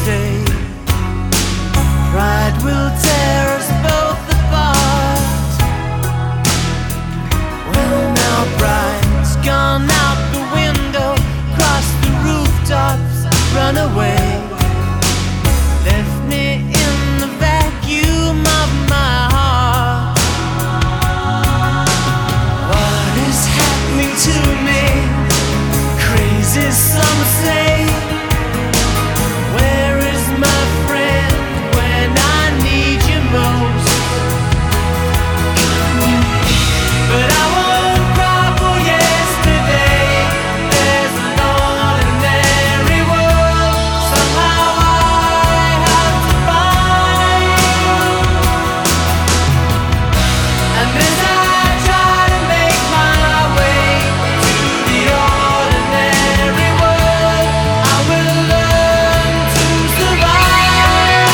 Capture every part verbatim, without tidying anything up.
stay. Pride will tear us both apart. Well, now pride's gone out the window, cross the rooftops, run away. Left me in the vacuum of my heart. What is happening to me? Crazy, some say. Where is my friend when I need you most? But I won't cry for yesterday. There's an ordinary world somehow I have to find. And as I try to make my way to the ordinary world, I will learn to survive.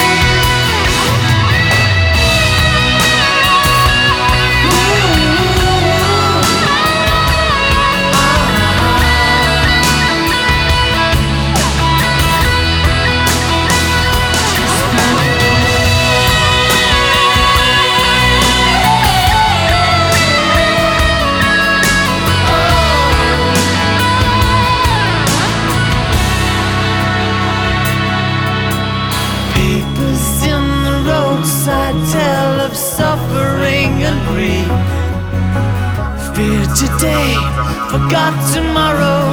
Papers in the roadside tell of suffering and grief. Fear today, forgot tomorrow.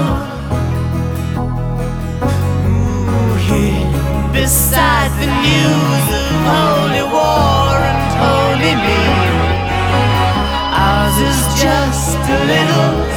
Ooh, here beside the news of holy war and holy me, ours is just a little